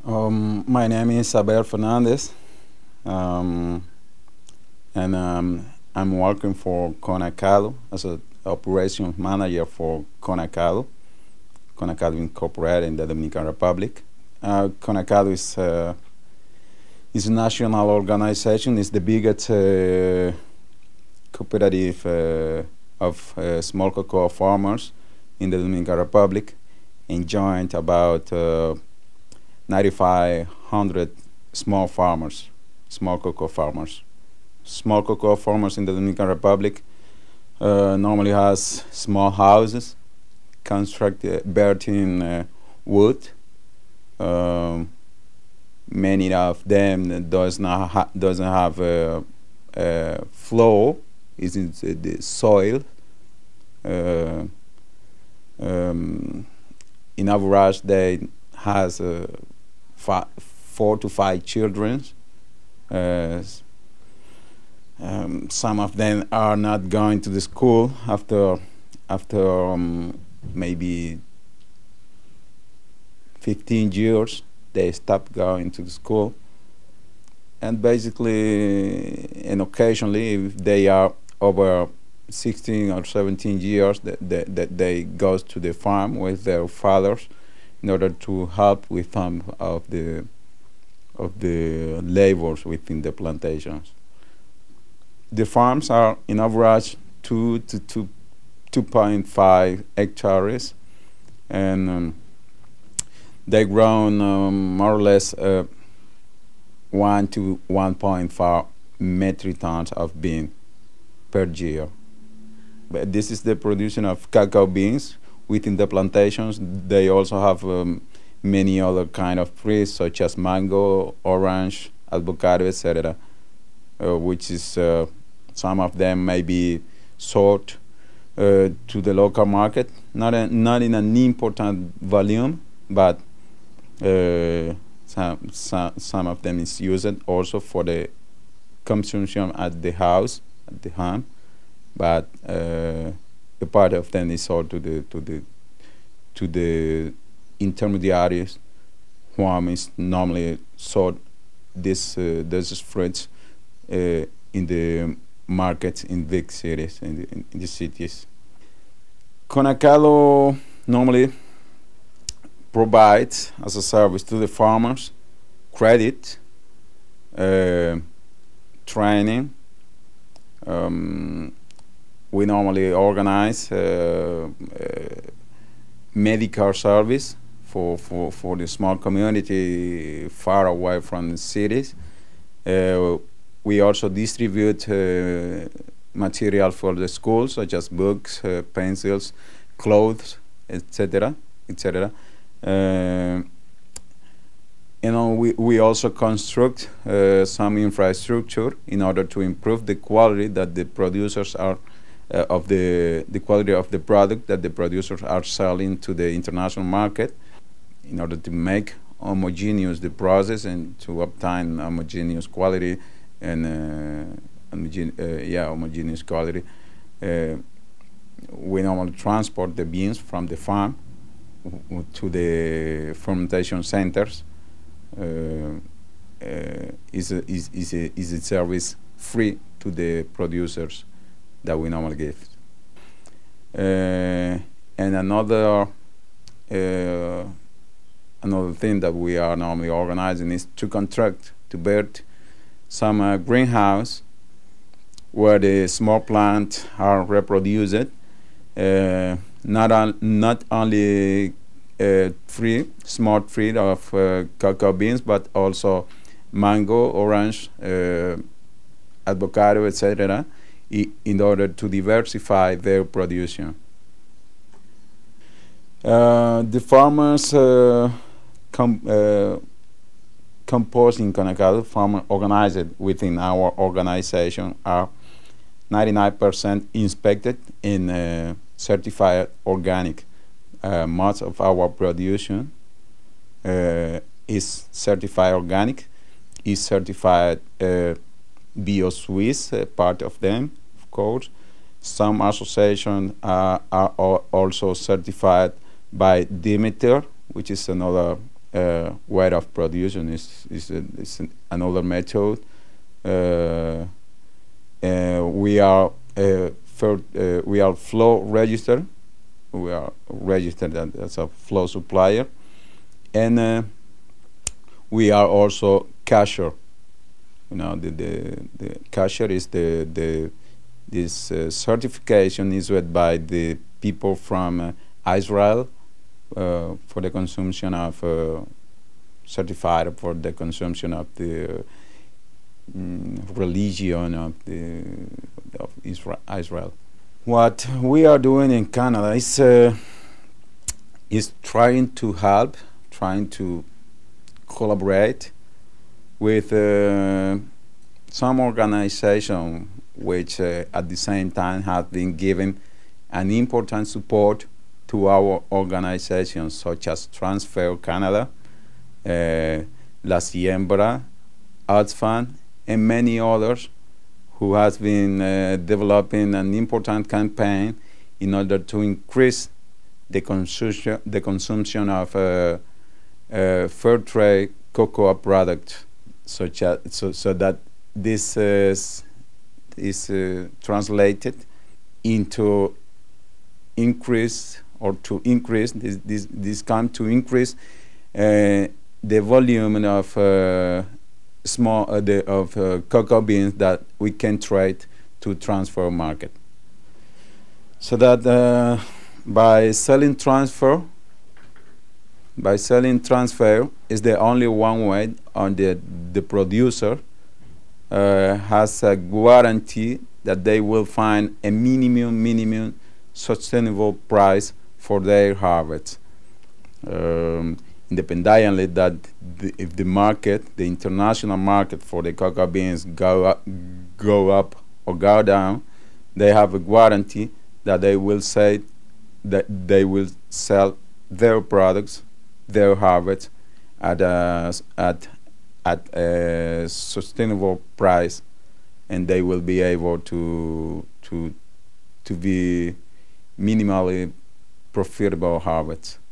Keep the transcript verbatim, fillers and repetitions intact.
Um, my name is Abel Fernandez, um, and um, I'm working for Conacado as an operations manager for Conacado, Conacado Incorporated in the Dominican Republic. Uh, Conacado is, uh, is a national organization. It's the biggest uh, cooperative uh, of uh, small cocoa farmers in the Dominican Republic, and joined about uh, ninety-five hundred small farmers, small cocoa farmers. Small cocoa farmers in the Dominican Republic uh, normally has small houses constructed built in uh, wood. Um, Many of them does not ha doesn't have a, a floor. Is in the soil. Uh, um, in average, they has uh, fi four to five children. Uh, um, some of them are not going to the school after after um, maybe fifteen years. They stop going to the school, and basically, and occasionally, if they are over sixteen or seventeen years, that, that, that they go to the farm with their fathers in order to help with some of the of the labors within the plantations. The farms are in average two to two, two point five hectares, and um, they grow um, more or less uh, one to one point five metric tons of bean per year. But this is the production of cacao beans within the plantations. They also have um, many other kind of trees such as mango, orange, avocado, et cetera, uh, which is uh, some of them may be sold uh, to the local market, not a, not in an important volume, but uh, some, some some of them is used also for the consumption at the house, at the home, but uh, a part of them is sold to the to the to the intermediaries, whom is normally sold this uh, these fruits uh, in the markets in big cities, in the, in the cities. Conacado normally provides as a service to the farmers credit, uh, training. Um, we normally organize uh, uh, medical service for, for, for the small community far away from the cities. Uh, we also distribute uh, material for the schools, such as books, uh, pencils, clothes, et cetera, et cetera. Uh, you know, we, we also construct uh, some infrastructure in order to improve the quality that the producers are uh, of the the quality of the product that the producers are selling to the international market, in order to make homogeneous the process and to obtain homogeneous quality and uh, homogene uh, yeah homogeneous quality. Uh, we normally transport the beans from the farm to the fermentation centers. Uh, uh, is, a, is, is, a, is a service free to the producers that we normally give. Uh, and another uh, another thing that we are normally organizing is to contract to build some uh, greenhouse where the small plants are reproduced, uh, not, on, not only uh, tree, small tree of uh, cacao beans, but also mango, orange, uh, avocado, et cetera, in order to diversify their production. Uh, the farmers uh, com uh, composing Conacado, farmer organized within our organization, are ninety-nine percent inspected and uh, certified organic. Uh, much of our production uh, is certified organic, is certified uh, Bio-Swiss, uh, part of them, of course. Some associations uh, are al also certified by Demeter, which is another uh, way of production is is, a, is an, another method. Uh, uh, we are uh, for, uh, we are flow register. We are registered as a flow supplier, and uh, we are also cashier. You know, the the, the cashier is the the this uh, certification issued by the people from uh, Israel uh, for the consumption of uh, certified for the consumption of the mm, religion of the of Isra Israel. What we are doing in Canada is uh, is trying to help, trying to collaborate with uh, some organization which uh, at the same time have been giving an important support to our organizations such as Transfer Canada, uh, La Siembra, Oxfam, and many others who has been uh, developing an important campaign in order to increase the consumption, the consumption of uh, uh, fair trade cocoa products, such as so, so that this uh, is uh, translated into increase or to increase this this this come to increase uh, the volume of uh, small uh, the of uh, cocoa beans that we can trade to transfer market. So that uh, by selling transfer, by selling transfer is the only one way on the the producer uh, has a guarantee that they will find a minimum minimum sustainable price for their harvest. Um, independently that the, if the market, the international market for the cocoa beans go up, go up or go down, they have a guarantee that they will say that they will sell their products, their harvest at a, at at a sustainable price, and they will be able to to to be minimally profitable harvest.